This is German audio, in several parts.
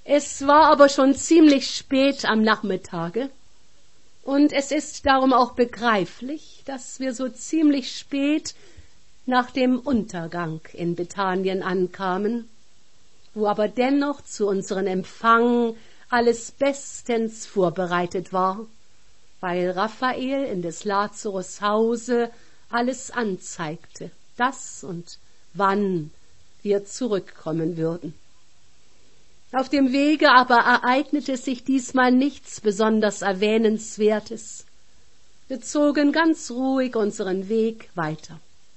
Es war aber schon ziemlich spät am Nachmittage, und es ist darum auch begreiflich, dass wir so ziemlich spät nach dem Untergang in Bethanien ankamen, wo aber dennoch zu unserem Empfang alles bestens vorbereitet war, weil Raphael in des Lazarus Hause alles anzeigte, dass und wann wir zurückkommen würden. Auf dem Wege aber ereignete sich diesmal nichts besonders Erwähnenswertes. Wir zogen ganz ruhig unseren Weg weiter.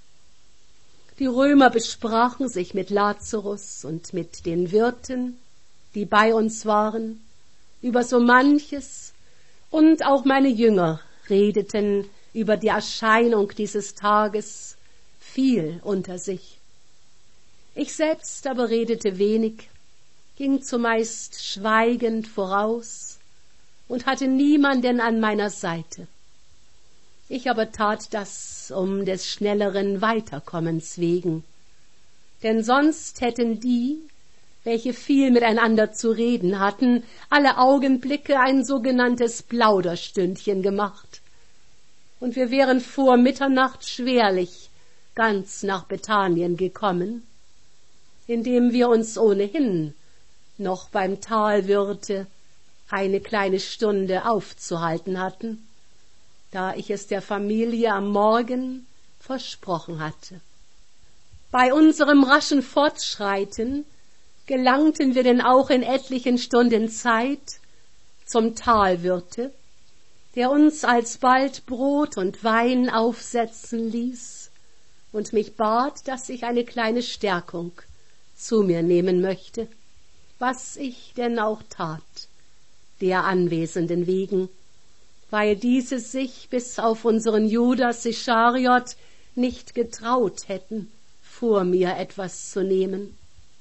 Die Römer besprachen sich mit Lazarus und mit den Wirten, die bei uns waren, über so manches, und auch meine Jünger redeten über die Erscheinung dieses Tages viel unter sich. Ich selbst aber redete wenig, ging zumeist schweigend voraus und hatte niemanden an meiner Seite. Ich aber tat das um des schnelleren Weiterkommens wegen, denn sonst hätten die, welche viel miteinander zu reden hatten, alle Augenblicke ein sogenanntes Plauderstündchen gemacht, und wir wären vor Mitternacht schwerlich ganz nach Bethanien gekommen, indem wir uns ohnehin noch beim Talwirte eine kleine Stunde aufzuhalten hatten, da ich es der Familie am Morgen versprochen hatte. Bei unserem raschen Fortschreiten gelangten wir denn auch in etlichen Stunden Zeit zum Talwirte, der uns alsbald Brot und Wein aufsetzen ließ und mich bat, dass ich eine kleine Stärkung zu mir nehmen möchte, was ich denn auch tat, der Anwesenden wegen, weil diese sich bis auf unseren Judas Ischariot nicht getraut hätten, vor mir etwas zu nehmen.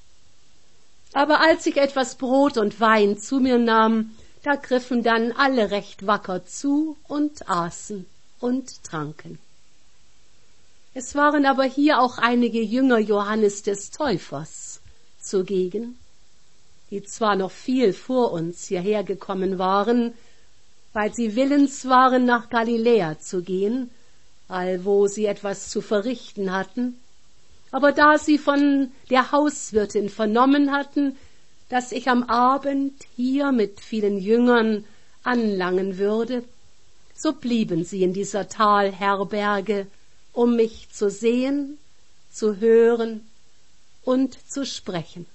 Aber als ich etwas Brot und Wein zu mir nahm, da griffen dann alle recht wacker zu und aßen und tranken. Es waren aber hier auch einige Jünger Johannes des Täufers zugegen, die zwar noch viel vor uns hierher gekommen waren, weil sie willens waren, nach Galiläa zu gehen, allwo sie etwas zu verrichten hatten, aber da sie von der Hauswirtin vernommen hatten, dass ich am Abend hier mit vielen Jüngern anlangen würde, so blieben sie in dieser Talherberge, um mich zu sehen, zu hören und zu sprechen.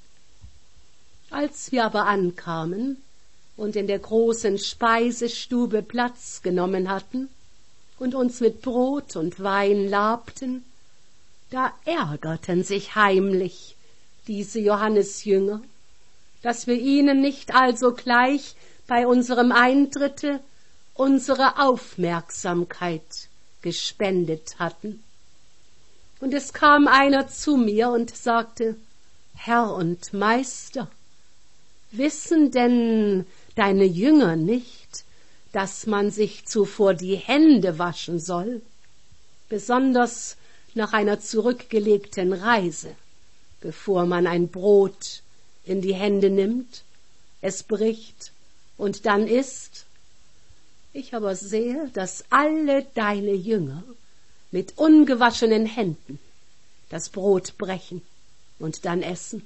Als wir aber ankamen und in der großen Speisestube Platz genommen hatten und uns mit Brot und Wein labten, da ärgerten sich heimlich diese Johannesjünger, dass wir ihnen nicht alsogleich bei unserem Eintritte unsere Aufmerksamkeit gespendet hatten. Und es kam einer zu mir und sagte: Herr und Meister, wissen denn deine Jünger nicht, dass man sich zuvor die Hände waschen soll, besonders nach einer zurückgelegten Reise, bevor man ein Brot in die Hände nimmt, es bricht und dann isst? Ich aber sehe, dass alle deine Jünger mit ungewaschenen Händen das Brot brechen und dann essen.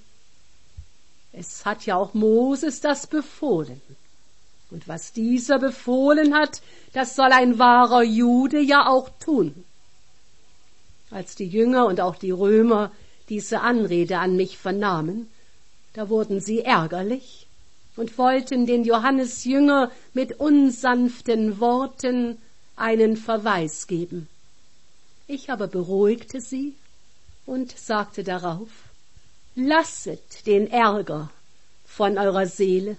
Es hat ja auch Moses das befohlen. Und was dieser befohlen hat, das soll ein wahrer Jude ja auch tun. Als die Jünger und auch die Römer diese Anrede an mich vernahmen, da wurden sie ärgerlich und wollten den Johannesjünger mit unsanften Worten einen Verweis geben. Ich aber beruhigte sie und sagte darauf: Lasset den Ärger von eurer Seele,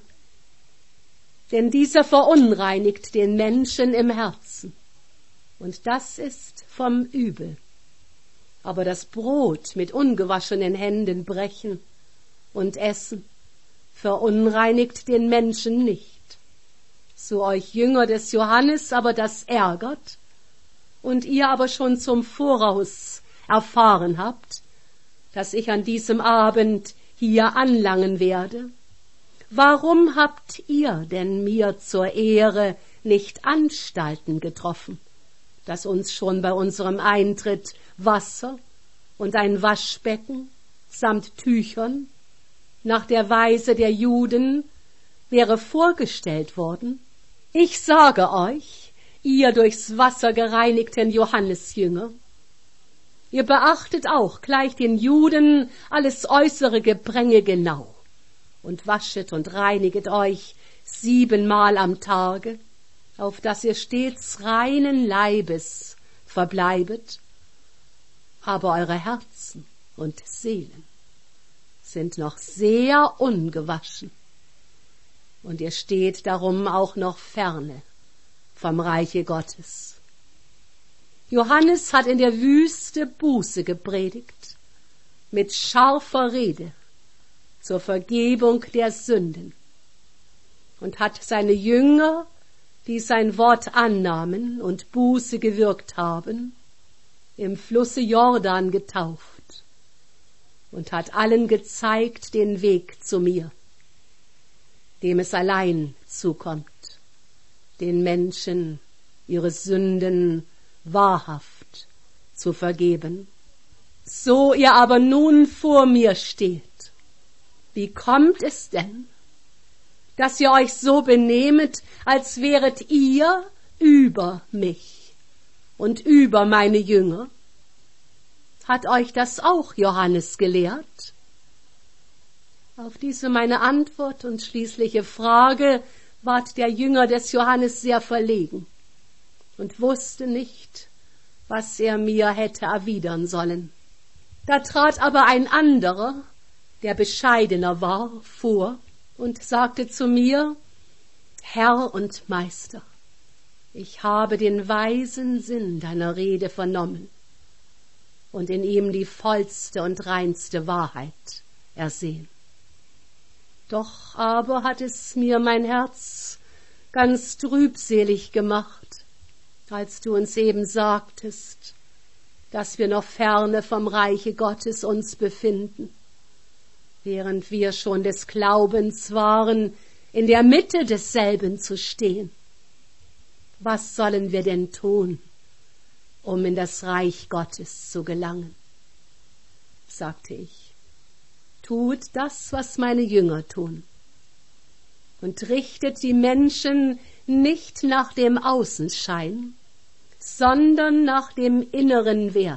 denn dieser verunreinigt den Menschen im Herzen, und das ist vom Übel. Aber das Brot mit ungewaschenen Händen brechen und essen verunreinigt den Menschen nicht. So euch Jünger des Johannes aber das ärgert und ihr aber schon zum Voraus erfahren habt, dass ich an diesem Abend hier anlangen werde, warum habt ihr denn mir zur Ehre nicht Anstalten getroffen, dass uns schon bei unserem Eintritt Wasser und ein Waschbecken samt Tüchern nach der Weise der Juden wäre vorgestellt worden? Ich sage euch, ihr durchs Wasser gereinigten Johannesjünger, ihr beachtet auch gleich den Juden alles äußere Gebränge genau und waschet und reiniget euch 7-mal am Tage, auf dass ihr stets reinen Leibes verbleibet, aber eure Herzen und Seelen sind noch sehr ungewaschen, und ihr steht darum auch noch ferne vom Reiche Gottes. Johannes hat in der Wüste Buße gepredigt, mit scharfer Rede zur Vergebung der Sünden, und hat seine Jünger, die sein Wort annahmen und Buße gewirkt haben, im Flusse Jordan getauft und hat allen gezeigt den Weg zu mir, dem es allein zukommt, den Menschen ihre Sünden wahrhaft zu vergeben. So ihr aber nun vor mir steht, wie kommt es denn, dass ihr euch so benehmet, als wäret ihr über mich und über meine Jünger? Hat euch das auch Johannes gelehrt? Auf diese meine Antwort und schließliche Frage ward der Jünger des Johannes sehr verlegen und wusste nicht, was er mir hätte erwidern sollen. Da trat aber ein anderer, der bescheidener war, vor und sagte zu mir: Herr und Meister, ich habe den weisen Sinn deiner Rede vernommen und in ihm die vollste und reinste Wahrheit ersehen. Doch aber hat es mir mein Herz ganz trübselig gemacht, als du uns eben sagtest, dass wir noch ferne vom Reiche Gottes uns befinden, während wir schon des Glaubens waren, in der Mitte desselben zu stehen. Was sollen wir denn tun, um in das Reich Gottes zu gelangen? Sagte ich, tut das, was meine Jünger tun, und richtet die Menschen nicht nach dem Außenschein, sondern nach dem inneren Wert.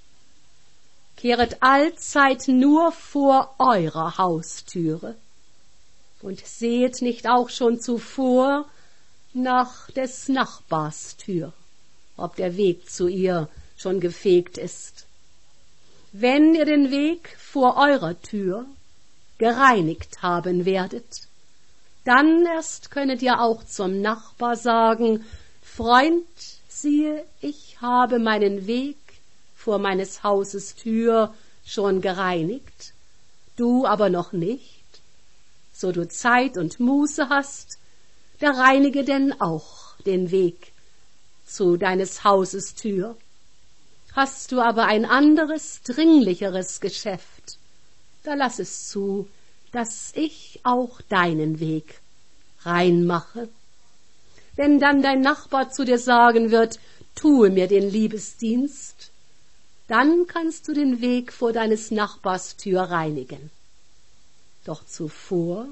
Kehret allzeit nur vor eurer Haustüre und seht nicht auch schon zuvor nach des Nachbars Tür, ob der Weg zu ihr schon gefegt ist. Wenn ihr den Weg vor eurer Tür gereinigt haben werdet, dann erst könnet ihr auch zum Nachbar sagen: Freund, siehe, ich habe meinen Weg vor meines Hauses Tür schon gereinigt, du aber noch nicht. So du Zeit und Muße hast, da reinige denn auch den Weg zu deines Hauses Tür. Hast du aber ein anderes, dringlicheres Geschäft, da lass es zu, dass ich auch deinen Weg reinmache. Wenn dann dein Nachbar zu dir sagen wird: Tue mir den Liebesdienst, dann kannst du den Weg vor deines Nachbars Tür reinigen. Doch zuvor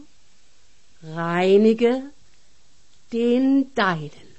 reinige den deinen.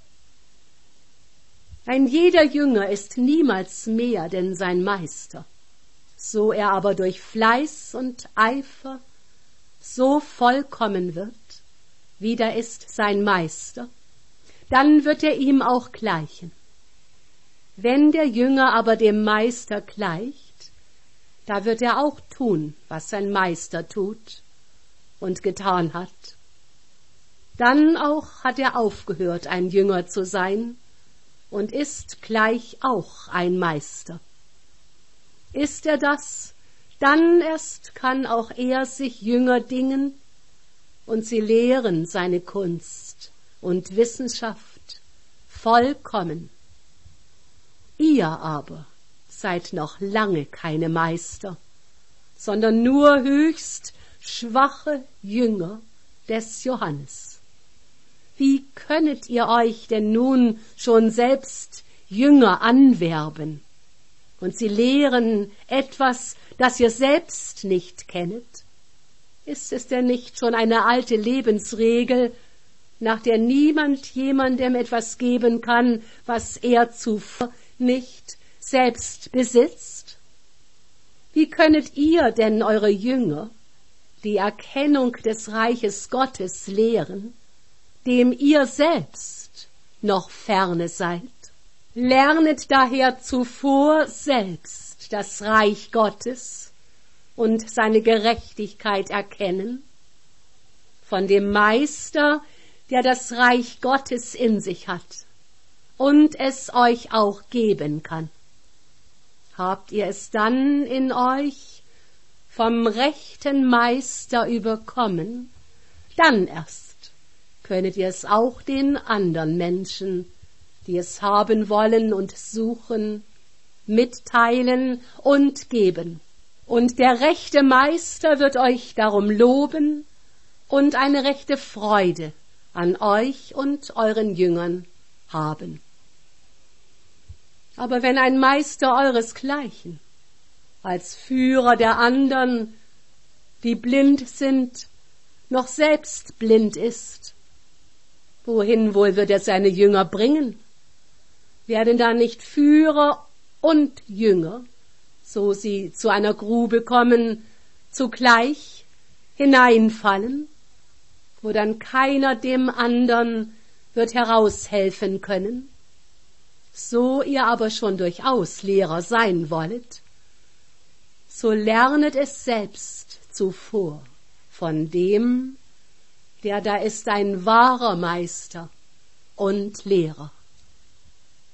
Ein jeder Jünger ist niemals mehr denn sein Meister. So er aber durch Fleiß und Eifer so vollkommen wird, wie da ist sein Meister, dann wird er ihm auch gleichen. Wenn der Jünger aber dem Meister gleicht, da wird er auch tun, was sein Meister tut und getan hat. Dann auch hat er aufgehört, ein Jünger zu sein, und ist gleich auch ein Meister. Ist er das, dann erst kann auch er sich Jünger dingen, und sie lehren seine Kunst und Wissenschaft vollkommen. Ihr aber seid noch lange keine Meister, sondern nur höchst schwache Jünger des Johannes. Wie könnet ihr euch denn nun schon selbst Jünger anwerben und sie lehren etwas, das ihr selbst nicht kennet? Ist es denn nicht schon eine alte Lebensregel, nach der niemand jemandem etwas geben kann, was er zuvor nicht selbst besitzt? Wie könnet ihr denn eure Jünger die Erkennung des Reiches Gottes lehren, dem ihr selbst noch ferne seid? Lernet daher zuvor selbst das Reich Gottes und seine Gerechtigkeit erkennen, von dem Meister, der das Reich Gottes in sich hat und es euch auch geben kann. Habt ihr es dann in euch vom rechten Meister überkommen, dann erst könnet ihr es auch den anderen Menschen, die es haben wollen und suchen, mitteilen und geben. Und der rechte Meister wird euch darum loben und eine rechte Freude an euch und euren Jüngern haben. Aber wenn ein Meister euresgleichen als Führer der anderen, die blind sind, noch selbst blind ist, wohin wohl wird er seine Jünger bringen? Werden da nicht Führer und Jünger, so sie zu einer Grube kommen, zugleich hineinfallen, wo dann keiner dem andern wird heraushelfen können? So ihr aber schon durchaus Lehrer sein wollet, so lernet es selbst zuvor von dem, der da ist ein wahrer Meister und Lehrer.